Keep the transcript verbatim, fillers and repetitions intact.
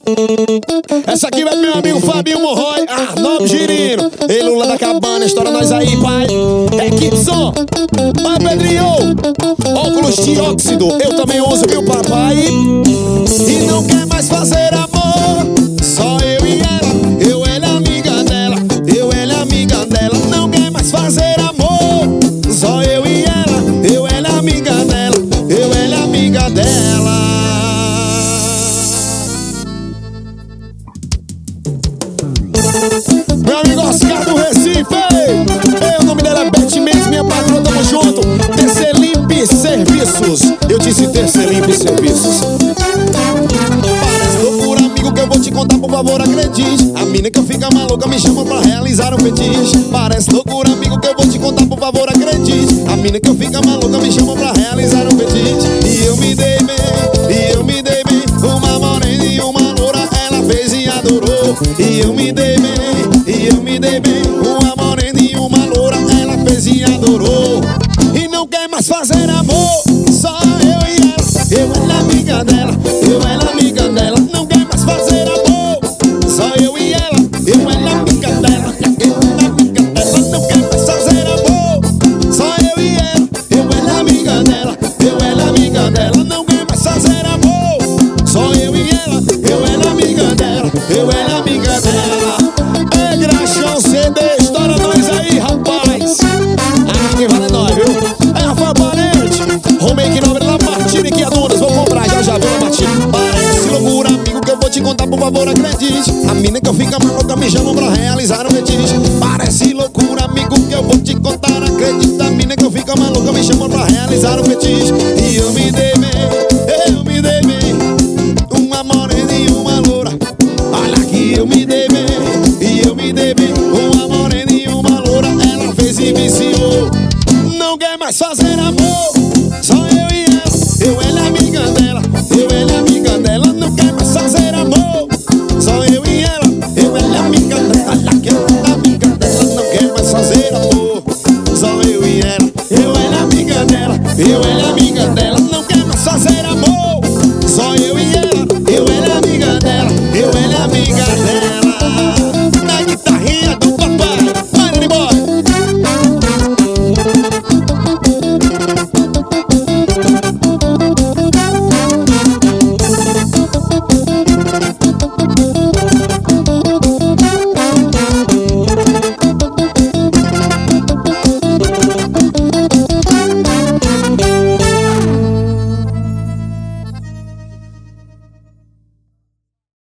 Essa aqui vai pro meu amigo Fabinho Morrói, Arnaldo Girino, e Lula da Cabana, estoura nós aí, pai. É Kidson, vai Pedrinho, óculos de óxido, eu também uso, viu papai? E não quer mais fazer amor, só eu e ela, eu ela é amiga dela, eu ela é amiga dela. Não quer mais fazer amor, só eu e ela, eu ela é amiga dela, eu ela é amiga dela. Meu amigo Oscar do Recife, ei, o nome dela é Beth Mendes, minha patroa, tamo junto. Tercelimpe Serviços, eu disse Tercelimpe Serviços. Parece loucura, amigo, que eu vou te contar, por favor, acredite. A mina que fica maluca me chama pra realizar um fetiche. Parece loucura, amigo, que eu vou te contar, por favor, acredite. A mina que fica maluca me chama pra realizar um fetiche. E eu me dei bem, e eu me dei bem. Uma morena e uma loura, ela fez e adorou. E eu me dei bem, e eu me dei bem. Uma morena e uma loura, ela fez e adorou. E não quer mais fazer amor, só eu e ela, eu ela amiga dela, eu ela amiga dela. Não quer mais fazer amor, só eu e ela, eu ela amiga dela, eu ela amiga dela. Não quer mais fazer amor, só eu e ela, eu ela amiga dela, eu ela amiga dela. Não quer mais fazer amor, só eu e ela, eu ela amiga dela, eu ela amiga dela. É Graxão C D, estoura nós aí, rapaz. Aqui vale nós, viu? É a Fã Parente, Romake Nobre da Martini, que adoras, vou comprar, já já viu a Martini. Parece loucura, amigo, que eu vou te contar, por favor, acredite. A mina que eu fica maluca me chamam pra realizar um fetiche. Parece loucura, amigo, que eu vou te contar, acredita. A mina que eu fica maluca me chamam pra realizar um fetiche. E eu me dei bem, eu me dei bem. Uma morena e uma loura, olha que eu me dei bem, e eu me dei bem. Uma morena e uma loura, ela fez e viciou. Não quer mais fazer amor, só eu e ela, eu ela é amiga dela, eu ela é amiga dela. Não quer mais fazer amor, só eu e ela, eu ela é amiga dela, ela que ela é amiga dela. Não quer mais fazer amor, só eu e ela, eu ela é amiga dela, eu ela